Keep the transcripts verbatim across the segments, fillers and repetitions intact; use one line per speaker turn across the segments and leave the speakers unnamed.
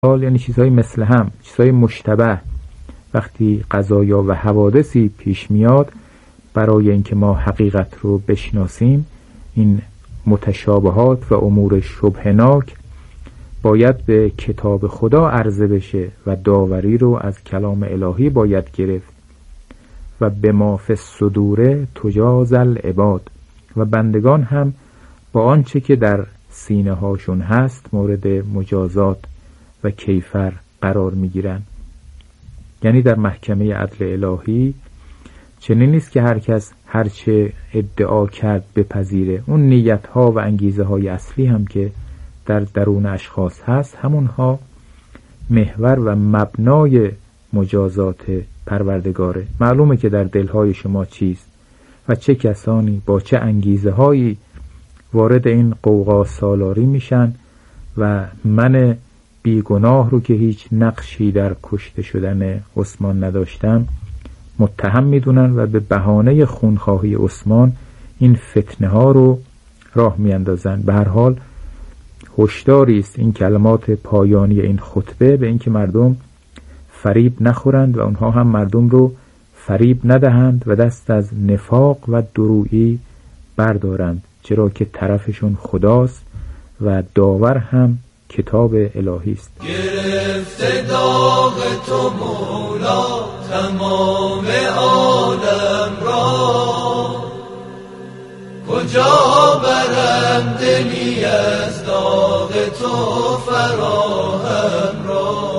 یعنی چیزهای مثل هم، چیزهای مشتبه. وقتی قضایا و حوادثی پیش میاد، برای اینکه ما حقیقت رو بشناسیم، این متشابهات و امور شبهناک باید به کتاب خدا عرضه بشه و داوری رو از کلام الهی باید گرفت. و به ما فی الصدور تجاز العباد، و بندگان هم با آنچه که در سینه هاشون هست مورد مجازات و کیفر قرار میگیرن. یعنی در محکمه عدل الهی چنین نیست که هر کس هرچه ادعا کرد بپذیره. اون نیت ها و انگیزه های اصلی هم که در درون اشخاص هست، همونها محور و مبنای مجازات پروردگاره. معلومه که در دلهای شما چیست و چه کسانی با چه انگیزه هایی وارد این قوقا سالاری میشن و من بیگناه رو که هیچ نقشی در کشته شدن عثمان نداشتم متهم میدونن و به بهانه خونخواهی عثمان این فتنه ها رو راه میاندازن. به هر حال هشداری است این کلمات پایانی این خطبه به اینکه مردم فریب نخورند و اونها هم مردم رو فریب ندهند و دست از نفاق و درویی بردارند، چرا که طرفشون خداست و داور هم کتاب الهی است.
گرفته داغ تو مولا تمام عالم را، کجا برم دلی از داغ تو فراهم را.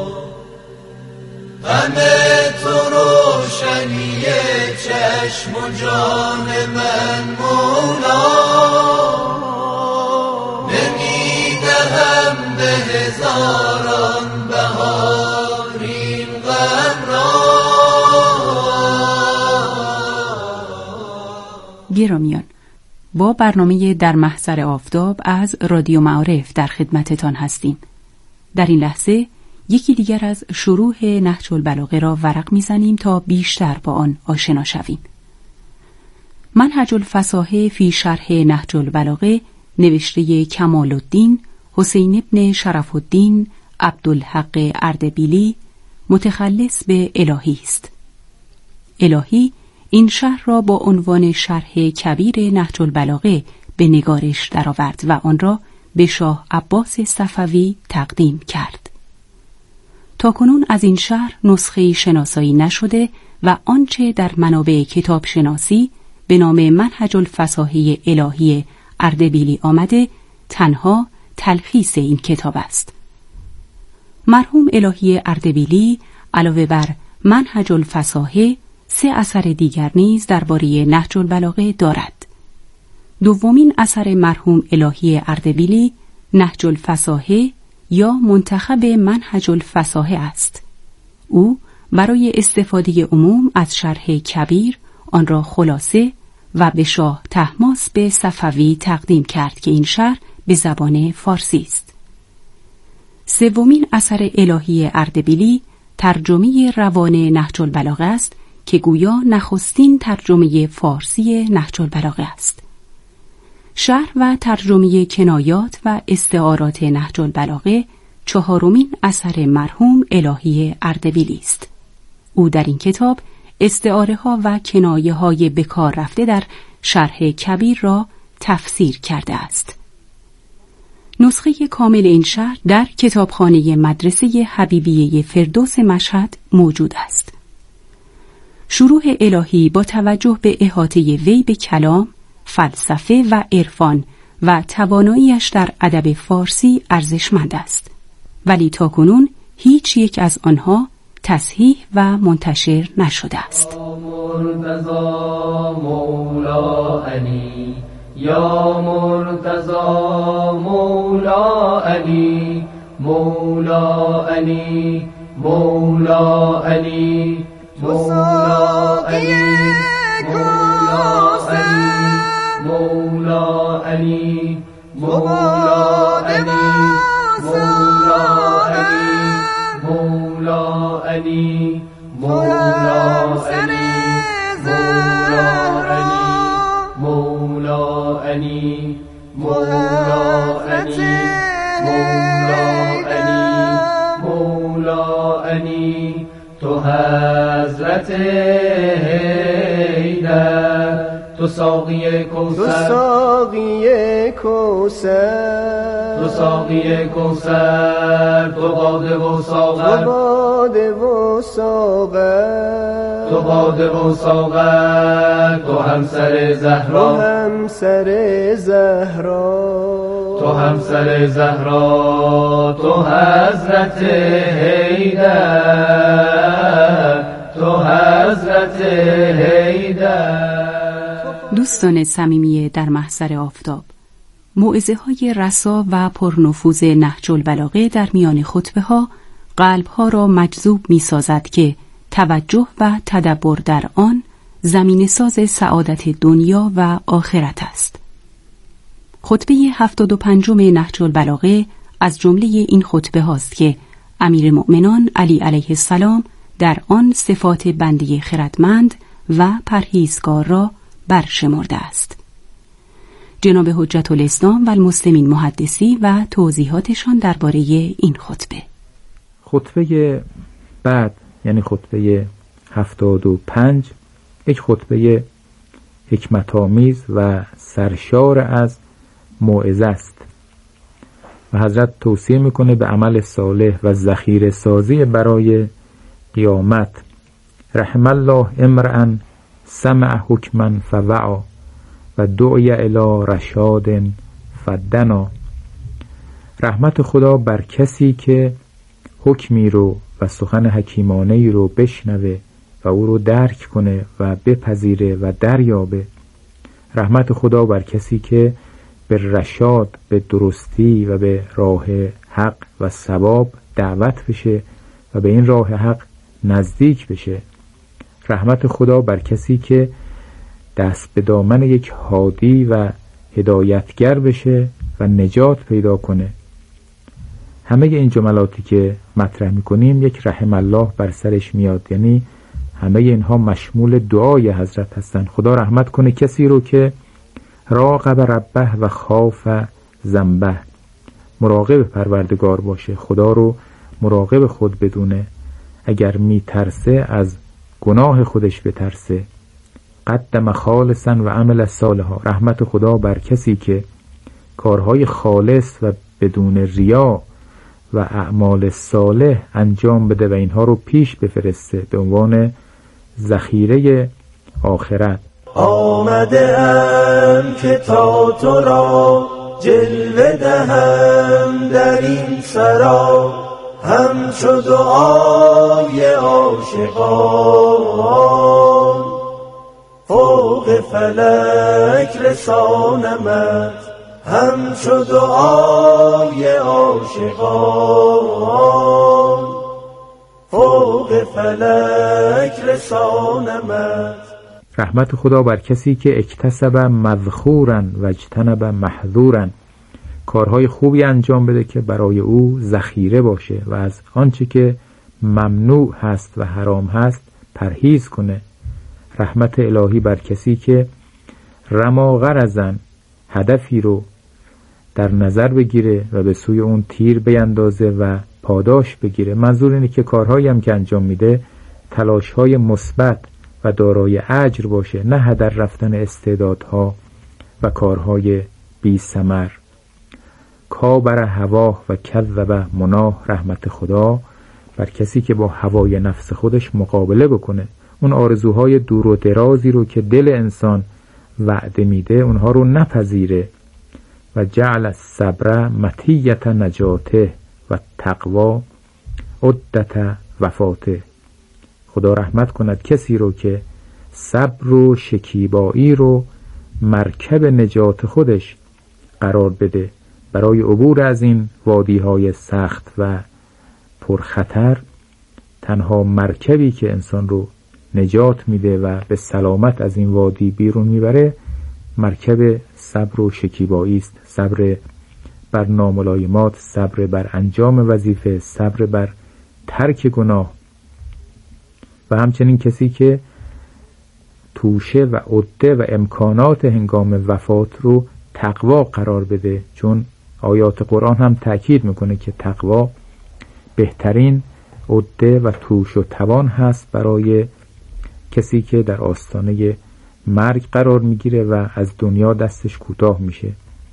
غم تو روشنی چشم و جان من مولا، نمیدهم به هزاران بهار این غم را.
گرامیان، با برنامه در محضر آفتاب از رادیو معارف در خدمتتان هستیم. در این لحظه یکی دیگر از شروح نهج البلاغه را ورق میزنیم تا بیشتر با آن آشنا شویم. منهج الفصاحه فی شرح نهج البلاغه نوشته کمال الدین حسین ابن شرف الدین عبدالحق اردبیلی متخلص به الهی است. الهی این شرح را با عنوان شرح کبیر نهج البلاغه به نگارش درآورد و آن را به شاه عباس صفوی تقدیم کرد. تاکنون از این شرح نسخه شناسایی نشده و آنچه در منابع کتاب شناسی به نام منهج الفصاحه الهی اردبیلی آمده تنها تلخیص این کتاب است. مرحوم الهی اردبیلی علاوه بر منهج الفصاحه سه اثر دیگر نیز درباره نهج البلاغه دارد. دومین اثر مرحوم الهی اردبیلی نهج الفصاحه یا منتخب منهج الفصاحه است. او برای استفاده عموم از شرح کبیر آن را خلاصه و به شاه طهماسب صفوی تقدیم کرد که این شرح به زبان فارسی است. سومین اثر الهی اردبیلی ترجمه روان نهج البلاغه است که گویا نخستین ترجمه فارسی نهج البلاغه است. شرح و ترجمه کنایات و استعارات نهج البلاغه چهارمین اثر مرحوم الهی اردبیلی است. او در این کتاب استعاره ها و کنایه های بکار رفته در شرح کبیر را تفسیر کرده است. نسخه کامل این شرح در کتابخانه مدرسه حبیبیه فردوس مشهد موجود است. شروح الهی با توجه به احاطه وی به کلام، فلسفه و عرفان و تواناییش در ادب فارسی ارزشمند است، ولی تاکنون هیچ یک از آنها تصحیح و منتشر نشده است.
مرتضی مولا علی، یا مرتضی مولا علی، مولا علی، مولا علی، مولا علی، مولا علی، مولا علی، مولا علی، مولا علی، مولا علی، مولا علی، مولا علی، مولا علی، مولا علی، مولا علی، مولا علی تو حضرت حیدر تو ساقی کوثر
تو ساقی کوثر
تو ساقی کوثر تو باده و
تو
ساغر
باده و ساغر
تو باده و ساغر تو همسر
تو
زهرا
همسر زهرا
تو همسر زهرا تو حضرت حیدر تو حضرت حیدر.
دوستان صمیمی در محضر آفتاب، موعظه های رسا و پرنفوذ نهج البلاغه در میان خطبه ها قلب ها را مجذوب می سازد که توجه و تدبر در آن زمین ساز سعادت دنیا و آخرت است. خطبه هفتاد و پنجم نهج البلاغه از جمله این خطبه هاست که امیر مؤمنان علی علیه السلام در آن صفات بنده خردمند و پرهیزگار را برشمرده است. جناب حجت الاسلام و المسلمین محدثی و توضیحاتشان درباره این خطبه.
خطبه بعد یعنی خطبه هفتاد و پنج یک خطبه حکمت‌آمیز و سرشار از موعظه است و حضرت توصیه میکنه به عمل صالح و ذخیره سازی برای قیامت. رحم الله امرأ سمع حکما فوعا و دعی الی رشاد فدنا. رحمت خدا بر کسی که حکمی رو و سخن حکیمانه‌ای رو بشنوه و او رو درک کنه و بپذیره و دریابه. رحمت خدا بر کسی که به رشاد، به درستی و به راه حق و ثواب دعوت بشه و به این راه حق نزدیک بشه. رحمت خدا بر کسی که دست به دامن یک هادی و هدایتگر بشه و نجات پیدا کنه. همه این جملاتی که مطرح میکنیم یک رحم الله بر سرش میاد، یعنی همه اینها مشمول دعای حضرت هستن. خدا رحمت کنه کسی رو که راقب ربه و خاف ذنبه، مراقب پروردگار باشه، خدا رو مراقب خود بدونه، اگر میترسه از گناه خودش بترسه. قدم خالصا و عمل صالحا. رحمت خدا بر کسی که کارهای خالص و بدون ریا و اعمال صالح انجام بده و اینها رو پیش بفرسته به عنوان ذخیره آخرت.
آمده ام که تا تو را جلوه دهم در این سرا، همچو دعای عاشقان فوق فلک رسانمت، همچو دعای عاشقان فوق فلک رسانمت.
رحمت خدا بر کسی که اکتسب مذخورا و اجتنب محذورا، کارهای خوبی انجام بده که برای او ذخیره باشه و از آنچه که ممنوع هست و حرام هست پرهیز کنه. رحمت الهی بر کسی که رما غرضا، هدفی رو در نظر بگیره و به سوی اون تیر بیندازه و پاداش بگیره. منظور اینه که کارهایی هم که انجام میده تلاشهای مثبت و دارای اجر باشه، نه هدر رفتن استعدادها و کارهای بی ثمر. کابر هواه و کذب مناه. رحمت خدا بر کسی که با هوای نفس خودش مقابله بکنه، اون آرزوهای دور و درازی رو که دل انسان وعده میده اونها رو نپذیره. و جعل الصبر مطیة نجاته و تقوا عدت وفاته. خدا رحمت کند کسی رو که صبر و شکیبایی رو مرکب نجات خودش قرار بده برای عبور از این وادی‌های سخت و پرخطر. تنها مرکبی که انسان رو نجات میده و به سلامت از این وادی بیرون میبره مرکب صبر و شکیبایی است. صبر بر ناملایمات، صبر بر انجام وظیفه، صبر بر ترک گناه. و همچنین کسی که توشه و عده و امکانات هنگام وفات رو تقوا قرار بده، چون آیات قرآن هم تأکید میکنه که تقوا بهترین عده و توش و توان هست برای کسی که در آستانه مرگ قرار میگیره و از دنیا دستش کوتاه میشه.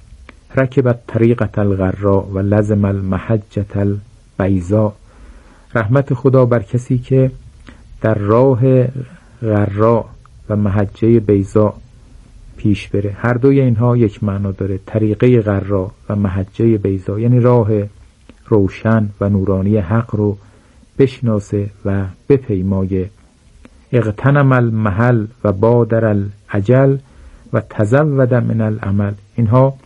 رکبت طریقة الغراء و لزم المحجة البیضاء. رحمت خدا بر کسی که در راه غراء و محجه بیضاء پیش بره. هر دوی اینها یک معنا داره. طریقه غراء و محجه بیضاء یعنی راه روشن و نورانی حق رو بشناسه و بپیمایه. اغتنم المحل و بادر الاجل و تزود من العمل. اینها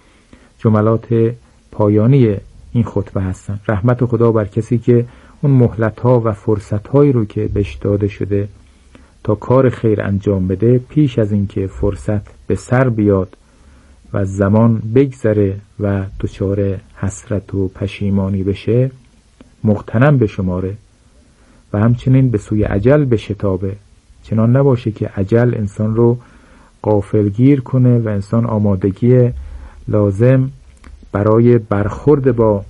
جملات پایانی این خطبه هستند. رحمت خدا بر کسی که اون مهلت‌ها و فرصت‌هایی رو که بهش داده شده تا کار خیر انجام بده، پیش از اینکه فرصت به سر بیاد و زمان بگذره و دچار حسرت و پشیمانی بشه، مغتنم بشماره و همچنین به سوی اجل بشتابه. چنان نباشه که اجل انسان رو غافلگیر کنه و انسان آمادگی لازم برای برخورد با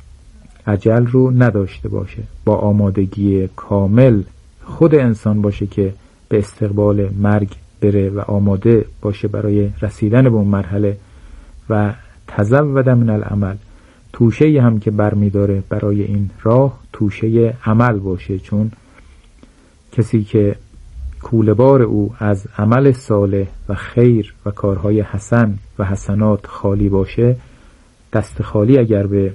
اجل رو نداشته باشه. با آمادگی کامل خود انسان باشه که به استقبال مرگ بره و آماده باشه برای رسیدن به اون مرحله. و تزود من العمل، توشه هم که برمیداره برای این راه توشه عمل باشه، چون کسی که کوله‌بار او از عمل صالح و خیر و کارهای حسن و حسنات خالی باشه، دست خالی اگر به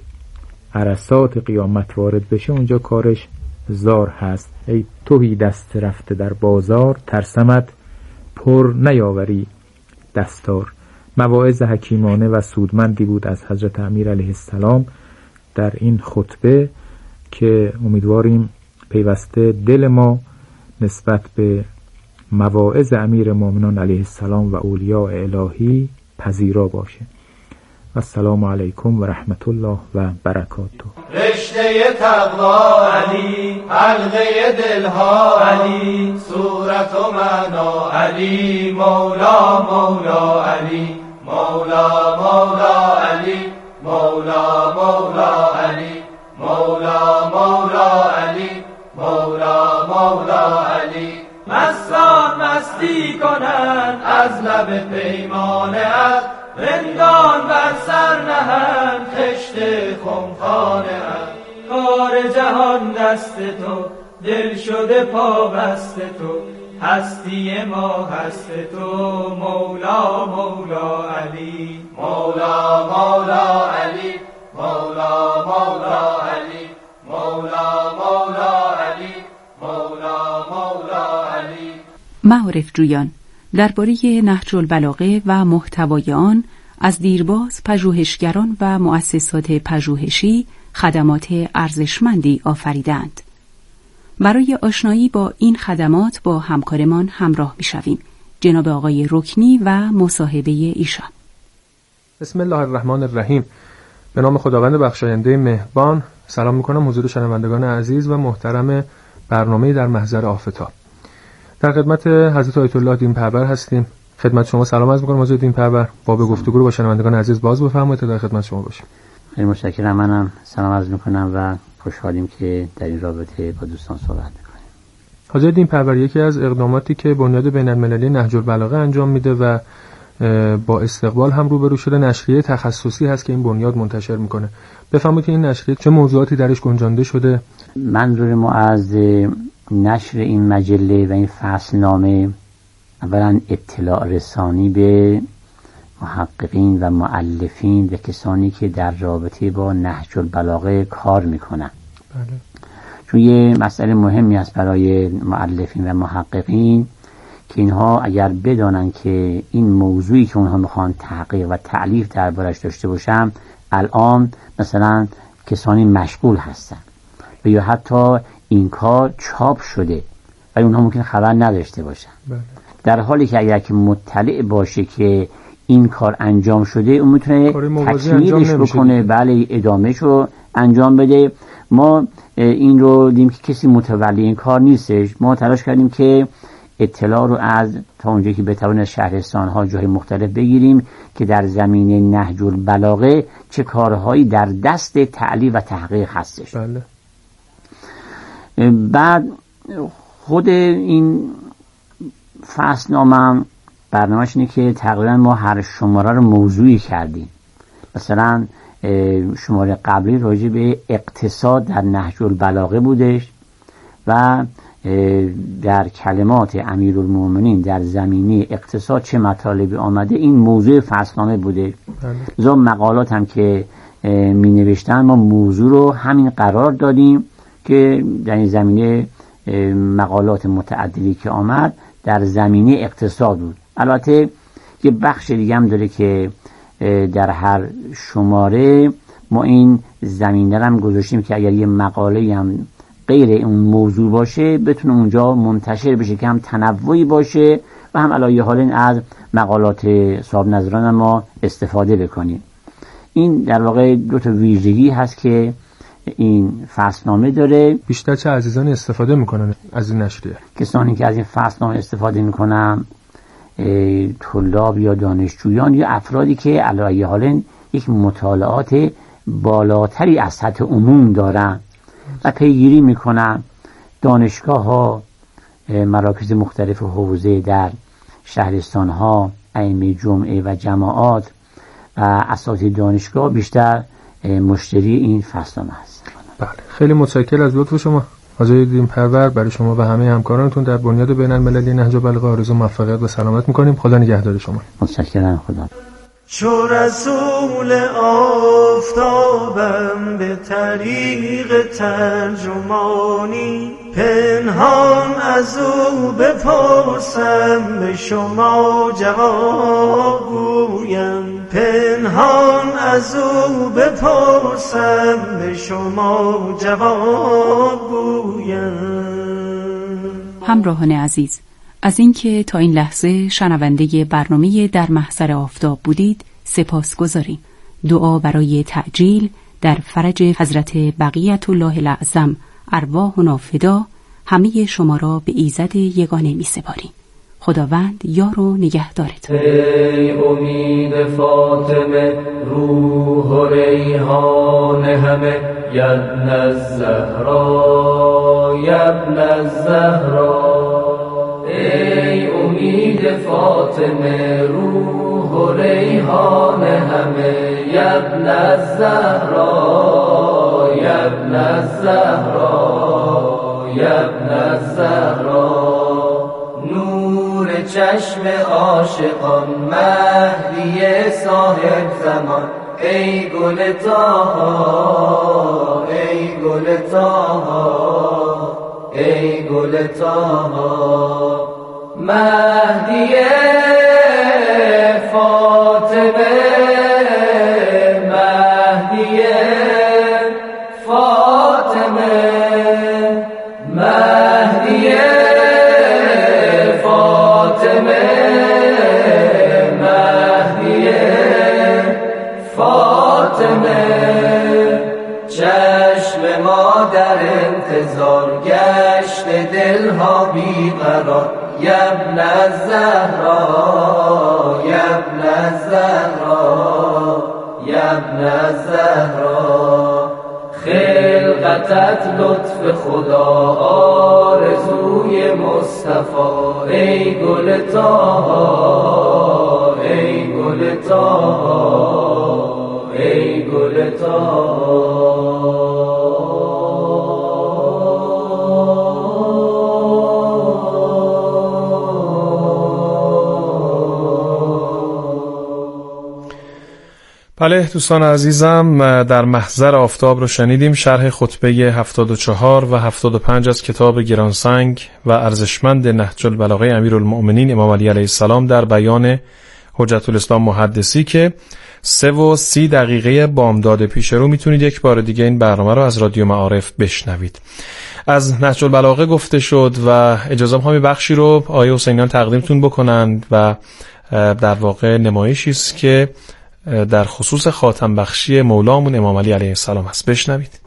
عرصات قیامت وارد بشه اونجا کارش زار هست. ای توهی دست رفته در بازار، ترسمت پر نیاوری دستار. مواعظ حکیمانه و سودمندی بود از حضرت امیر علیه السلام در این خطبه که امیدواریم پیوسته دل ما نسبت به مواعظ امیر مومنان علیه السلام و اولیاء الهی پذیرا باشه. السلام علیکم و رحمت الله و برکاته.
رشته تقوا علی، حلقه دلها علی، صورت و معنا علی، مولا مولا علی، مولا مولا علی، مولا مولا علی، مولا مولا علی، مولا مولا علی. مستان مستی کنند از لب پیمانه ات، رندان بر سر نهند خشت خمخانه ات. کار جهان دست تو، دل شده پا بست تو، هستی ما هست تو، مولا مولا علی، مولا مولا علی، مولا مولا علی، مولا مولا علی، مولا مولا علی.
معارف جویان درباره نهج البلاغه و محتوای آن از دیرباز پژوهشگران و مؤسسات پژوهشی خدمات ارزشمندی آفریدند. برای آشنایی با این خدمات با همکارمان همراه می‌شویم. جناب آقای رکنی و مصاحبه ایشان.
بسم الله الرحمن الرحیم. به نام خداوند بخشاینده مهربان. سلام می‌کنم حضور شنوندگان عزیز و محترم برنامه در محضر آفتاب. در خدمت حضرت آیت الله دین‌پرور هستیم. خدمت شما سلام عرض می‌کنم حضرت دین‌پرور. باب گفتگو رو با شنوندگان عزیز باز بفرمایید تا در خدمت شما باشیم.
خیلی متشکرم. منم سلام عرض می‌کنم و خوشحالیم که در این رابطه با دوستان صحبت می‌کنیم.
حضرت دین‌پرور، یکی از اقداماتی که بنیاد بین‌المللی نهج البلاغه انجام میده و با استقبال هم روبرو شده نشریه تخصصی هست که این بنیاد منتشر میکنه. بفرمایید که این نشریه چه موضوعاتی درش گنجانده شده؟
منظور ما از نشر این مجله و این فصلنامه اولا اطلاع رسانی به محققین و مؤلفین و کسانی که در رابطه با نهج البلاغه کار میکنن.
بله.
چون یه مسئله مهمی است برای مؤلفین و محققین که اینها اگر بدانن که این موضوعی که اونها میخوان تحقیق و تألیف دربارش داشته باشن الان مثلا کسانی مشغول هستن و یا حتی این کار چاپ شده و اونها ممکن خبر نداشته باشن.
بله.
در حالی که اگر که مطلع باشه که این کار انجام شده اون میتونه تکمیلش بکنه، بله ادامهش رو انجام بده. ما این رو دیدیم که کسی متولی این کار نیستش. ما تلاش کردیم که اطلاع رو از تا اونجایی که بتوانیم از شهرستان ها جای مختلف بگیریم که در زمینه نهج البلاغه چه کارهایی در دست تعلیف و تحقیق هستش.
بله.
بعد خود این فصلنامه برنامه‌اش اینه که تقریبا ما هر شماره رو موضوعی کردیم. مثلا شماره قبلی راجع به اقتصاد در نهج البلاغه بودش و در کلمات امیرالمومنین در زمینه اقتصاد چه مطالبی آمده، این موضوع فصلنامه بوده. زا مقالات هم که می نوشتن ما موضوع رو همین قرار دادیم که در این زمینه مقالات متعددی که آمد در زمینه اقتصاد بود. البته یه بخش دیگه هم داره که در هر شماره ما این زمینه هم گذاشتیم که اگر یه مقاله هم غیر اون موضوع باشه بتونه اونجا منتشر بشه که هم تنوعی باشه و هم علاوه حال از مقالات صاحب نظران ما استفاده بکنیم. این در واقع دو تا ویژگی هست که این فصلنامه داره.
بیشتر چه عزیزانی استفاده میکنن از این نشریه؟
کسانی که از این فصلنامه استفاده میکنن طلاب یا دانشجویان یا افرادی که علاوه حال یک مطالعات بالاتری از سطح عموم دارن و پیگیری میکنن. دانشگاه ها، مراکز مختلف حوزه در شهرستان ها، ائمه جمعه و جماعات و اساتید دانشگاه بیشتر مشتری این فصلنامه هست.
بله، خیلی متشکرم از لطف شما حاجی دین پرور. برای شما و همه همکارانتون در بنیاد بین المللی نهج البلاغه آرزو موفقیت و سلامت میکنیم. خدا نگهدار شما.
متشکرم. خدا.
چو رسول آفتابم به طریق ترجمانی، پنهان از او بپرسم به شما جواب گویم. پنهان از او بپرسم به شما جواب گویم.
همراهان عزیز، از اینکه تا این لحظه شنونده برنامه در محضر آفتاب بودید سپاس گذاریم. دعا برای تعجیل در فرج حضرت بقیت الله الاعظم ارواحنا فدا همه شما را به ایزد یگانه می سپاریم. خداوند یار و نگهدارتان.
ای امید فاطمه روح و ریحان همه، یبن الزهرا یبن الزهرا. ای امید فاطمه روح و ریحان همه، یبن الزهرا یبن الزهرا یبن الزهرا. نور چشم عاشقان مهدی صاحب زمان، ای گل طاها ای گل طاها ای گل طاها. مهدی فاطمه مهدی فاطمه مهدی فاطمه مهدی فاطمه. چشم ما در انتظار گشت دلها بیقرار، یبن الزهرا یبن الزهرا یبن الزهرا. خلقتت لطف خدا آرزوی مصطفی، ای گل طاها ای گل طاها ای گل طاها.
بله دوستان عزیزم، در محضر آفتاب رو شنیدیم. شرح خطبه هفتاد و چهار و هفتاد و پنج از کتاب گرانسنگ و ارزشمند نهج البلاغه امیرالمؤمنین امام علی علیه السلام در بیان حجت الاسلام محدثی که سه و سی دقیقه بامداد پیش رو میتونید یک بار دیگه این برنامه رو از رادیو معارف بشنوید. از نهج البلاغه گفته شد و اجازه هم بخشی رو آیه حسینیان تقدیمتون بکنند و در واقع نمایشی است که در خصوص خاتم بخشی مولامون امام علی علیه السلام است. بشنوید.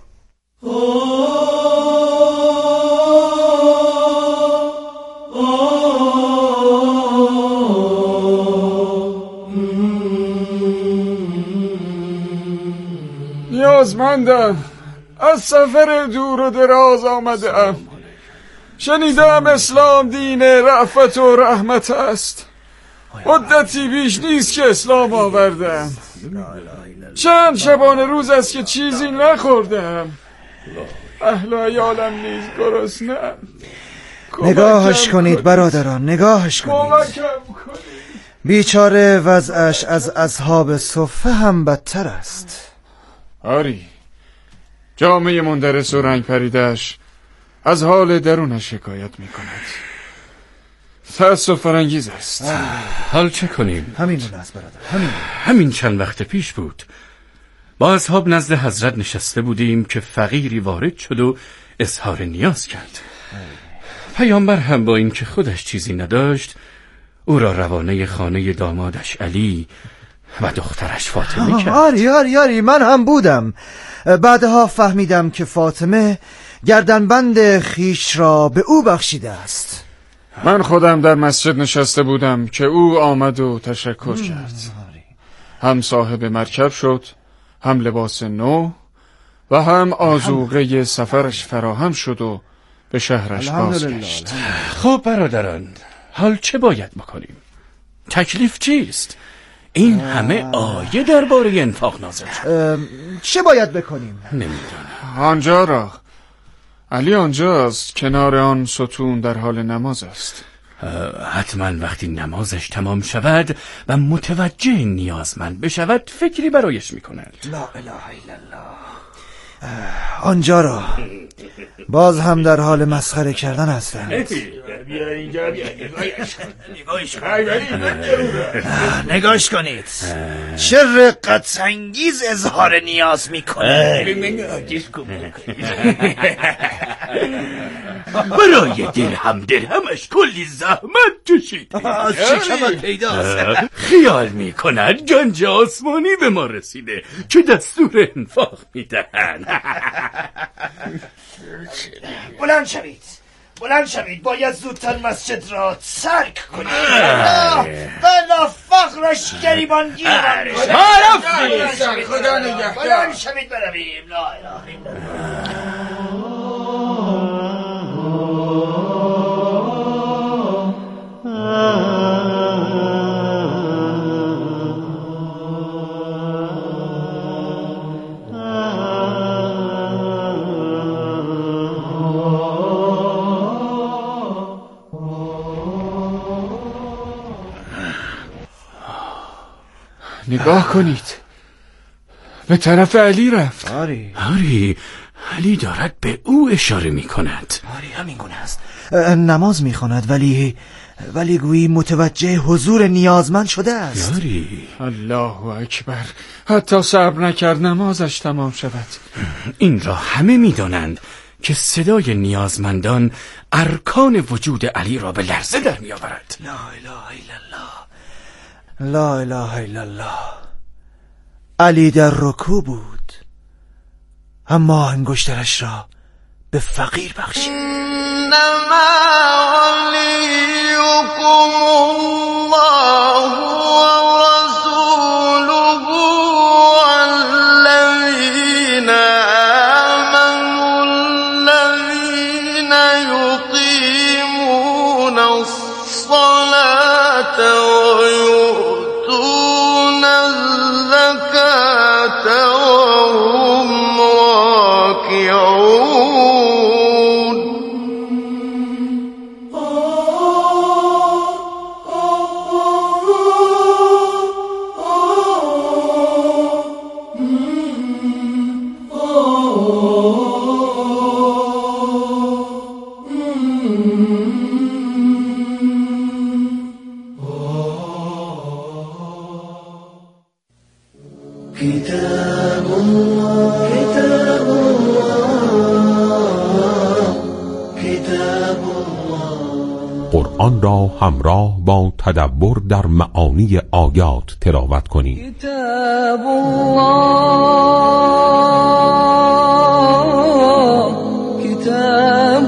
نیازمندم از سفر دور و دراز آمدم. شنیدم اسلام دین رأفت و رحمت است. مدتی بیش نیست که اسلام آوردم. چند شبانه روز است که چیزی نخوردم. اهل و عیالم نیز گرسنه‌ام.
نگاهش کنید برادران، نگاهش کنید. بیچاره وضعش از اصحاب صفه هم بدتر است.
آری، جامعه مندرس و رنگ پریدش از حال درونش شکایت می کند. تأسف فرانگیز است.
حال چه کنیم؟
همین است برادر، همین
همین چند وقت پیش بود. با اصحاب نزد حضرت نشسته بودیم که فقیری وارد شد و اظهار نیاز کرد. پیامبر هم با این که خودش چیزی نداشت او را روانه خانه دامادش علی و دخترش فاطمه کرد.
آری آری آری من هم بودم. بعدها فهمیدم که فاطمه گردنبند خیش را به او بخشیده است.
من خودم در مسجد نشسته بودم که او آمد و تشکر کرد. هم صاحب مرکب شد، هم لباس نو و هم آذوقه سفرش فراهم شد و به شهرش بازگشت.
خب برادران، حال چه باید بکنیم؟ تکلیف چیست؟ این همه آیه درباره انفاق نازل شد.
چه باید بکنیم؟
نمیدونم.
آنجا را علی آنجاست، کنار آن ستون در حال نماز است.
حتما وقتی نمازش تمام شود و متوجه نیازمند بشود فکری برایش میکند.
لا اله الا الله. آنجا را باز هم در حال مسخره کردن هستند. نگاش کنید چه رقت انگیز اظهار نیاز میکنه.
برای درهم درهمش کلی زحمت کشید.
از شکمت پیداست.
خیال میکند گنج آسمانی به ما رسیده که دستور انفاق میدهند.
بلند شوید، بلند شوید، باید زودتر مسجد را ترک کنید. بلا فقرش گریبان گیرمان کنید.
ما رفتیم، خدا نگهدار.
بلند شوید برویم. لا اله الا
نگاه کنید، به طرف علی رفت.
آری
آری، علی دارد به او اشاره می کند.
آری همین گونه است. نماز می خواند ولی ولی گویی متوجه حضور نیازمند شده است.
آری
الله اکبر، حتی صبر نکرد نمازش تمام شود.
این را همه می دانند که صدای نیازمندان ارکان وجود علی را به لرزه در می آورد.
لا اله الا الله، لا اله الا الله. علی در رکوع بود اما انگشترش را به فقیر بخشید. انما ولیکم الله و رسوله والذین آمنوا الذین یقیمون الصلاة و یؤتون الزکاة و هم راکعون.
کتاب الله کتاب الله کتاب الله.
قرآن را همراه با تدبر در معانی آیات تلاوت کنید.
کتاب الله کتاب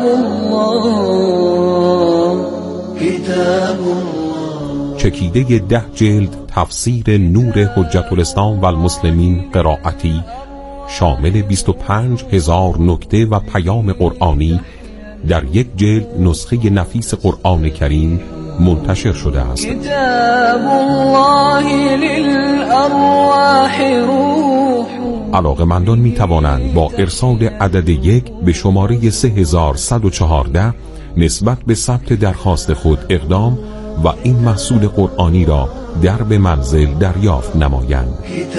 الله کتاب الله.
چکیده ده جلد تفسیر نور حجت الاسلام و المسلمین قرائتی، شامل بیست و پنج هزار نکته و پیام قرآنی در یک جلد نسخه نفیس قرآن کریم منتشر شده است.
کتاب الله للارواح روح.
علاقه‌مندان می توانند با ارسال عدد یک به شماره سه هزار صد و چهارده نسبت به ثبت درخواست خود اقدام و این محصول قرآنی را در به منزل دریافت نمایند.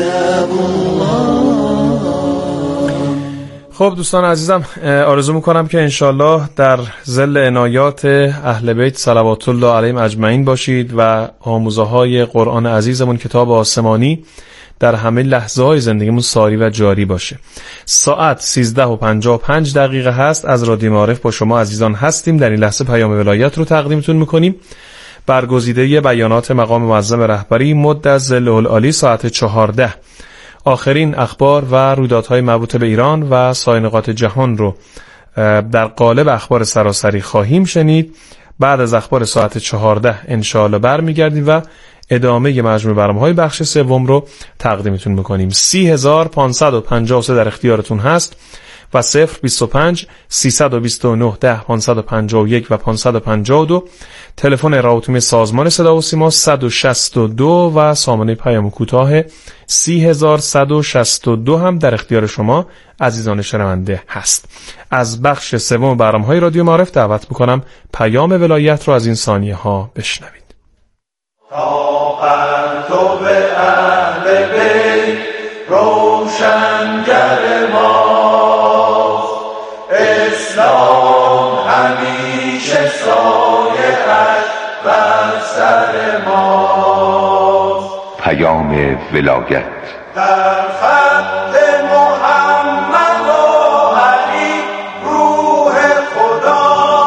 خب دوستان عزیزم، آرزو میکنم که انشالله در ظل عنایات اهل بیت صلوات الله علیهم اجمعین باشید و آموزه های قرآن عزیزمون کتاب آسمانی در همه لحظه های زندگیمون ساری و جاری باشه. ساعت سیزده و پنجاه و پنج دقیقه هست. از رادیو معارف با شما عزیزان هستیم. در این لحظه پیام ولایت رو تقدیمتون میکنیم. برگزیده بیانات مقام معظم رهبری مد از ظل العالی ساعت چهارده. آخرین اخبار و رویدادهای مربوط به ایران و سایر نقاط جهان رو در قالب اخبار سراسری خواهیم شنید. بعد از اخبار ساعت چهارده انشاءالله برمیگردیم و ادامه مجموع برنامه‌های بخش سوم رو تقدیمتون میکنیم. سی هزار پانصد و پنجاه و سه در اختیارتون هست و صفر بیست و پنج سیصد و بیست و نه ده پانصد و پنجاه و یک و پانصد و پنجاه و دو تلفن راهاتون سازمان صدا و سیما صد و شصت و دو و سامانه پیام کوتاه سی هزار صد و شصت و دو هم در اختیار شما عزیزان شنونده هست. از بخش سوم برنامه‌های رادیو معارف دعوت میکنم پیام ولایت رو از این ثانیه ها بشنوید.
تو به اهل بیت روشنگر ما، اسلام همیشه سایه اش بر سر ما.
پیام ولایت
در خط محمد و علی روح خدا،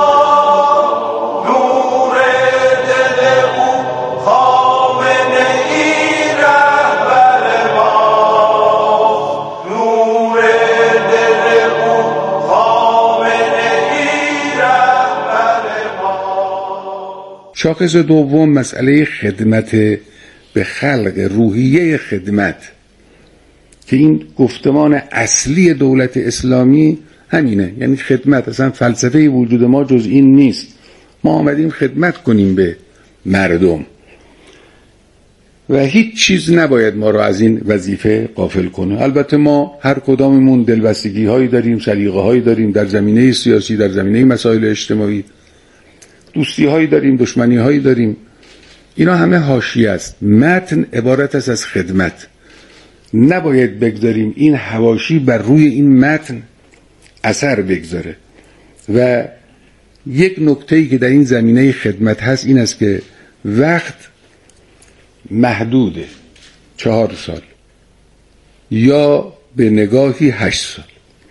نور دل او خامنه ای رهبر ما، نور دل او خامنه ای رهبر ما.
شاخص دوم مسئله خدمت به خلق، روحیه خدمت، که این گفتمان اصلی دولت اسلامی همینه، یعنی خدمت. اصلا فلسفه وجود ما جز این نیست. ما آمدیم خدمت کنیم به مردم و هیچ چیز نباید ما را از این وظیفه غافل کنه. البته ما هر کداممون دلبستگی هایی داریم، سلیقه هایی داریم در زمینه سیاسی، در زمینه مسائل اجتماعی، دوستی هایی داریم، دشمنی هایی داریم. اینا همه حاشیه است. متن عبارت است از خدمت. نباید بگذاریم این حواشی بر روی این متن اثر بگذاره. و یک نکته‌ای که در این زمینه خدمت هست این است که وقت محدوده، چهار سال یا به نگاهی هشت سال.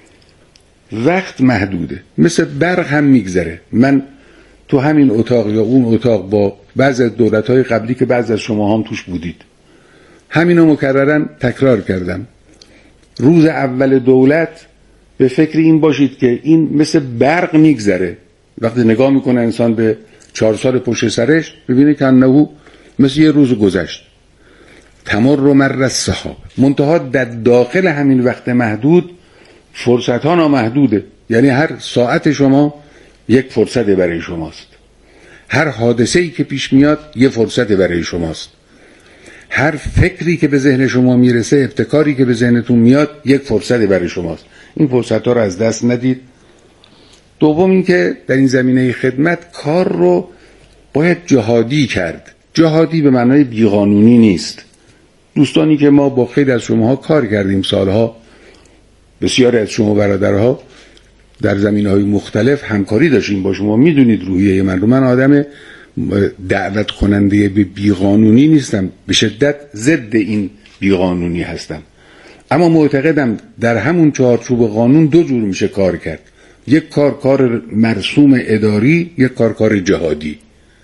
وقت محدوده، مثل برق هم میگذره. من تو همین اتاق یا اون اتاق با بعض از دولت‌های قبلی که بعض از شما هم توش بودید، همینو مکررن تکرار کردم. روز اول دولت به فکر این باشید که این مثل برق میگذره. وقتی نگاه میکنه انسان به چهار سال پشت سرش، ببینه که انه مثل یه روز گذشت. تمر رو مر السحاب. منتها در داخل همین وقت محدود فرصت ها نامحدوده. یعنی هر ساعت شما یک فرصت برای شماست. هر حادثه‌ای که پیش میاد یه فرصت برای شماست. هر فکری که به ذهن شما میرسه، ابتکاری که به ذهنتون میاد، یک فرصت برای شماست. این فرصت ها رو از دست ندید. دوم این که در این زمینه خدمت کار رو باید جهادی کرد. جهادی به معنای بیقانونی نیست. دوستانی که ما با خیلی از شماها کار کردیم سالها، بسیاری از شما برادرها در زمینه‌های مختلف همکاری داشتیم با شما، میدونید روحیه من رو. من آدم دعوت کننده به بیقانونی نیستم، به شدت ضد این بیقانونی هستم، اما معتقدم در همون چارچوب قانون دو جور میشه کار کرد. یک کار کار مرسوم اداری، یک کار کار جهادی.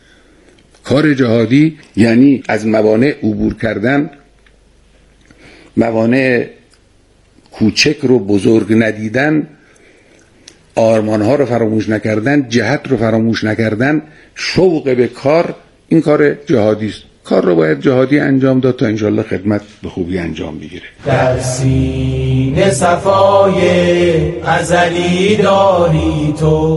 کار جهادی یعنی از موانع عبور کردن، موانع کوچک رو بزرگ ندیدن، آرمانها رو فراموش نکردن، جهت رو فراموش نکردن، شوق به کار. این کار جهادی است. کار رو باید جهادی انجام داد تا انشالله خدمت به خوبی انجام بگیره.
در سینه صفای ازلی داری تو